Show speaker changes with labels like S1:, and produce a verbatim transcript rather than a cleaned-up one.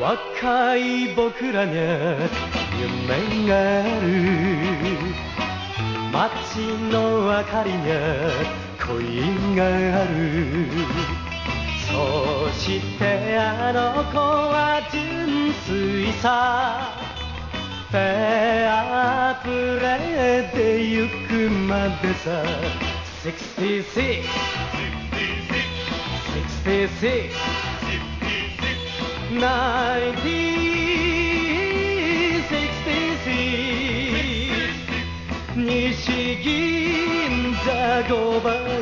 S1: 若い僕らにゃ夢がある。街の明かりにゃ恋がある。そしてあの子は純粋さ、フェアプレーで行くまでさ。ろくじゅうろく ろくじゅうろく ナインティーンシックスティーシックス 西銀座ごばん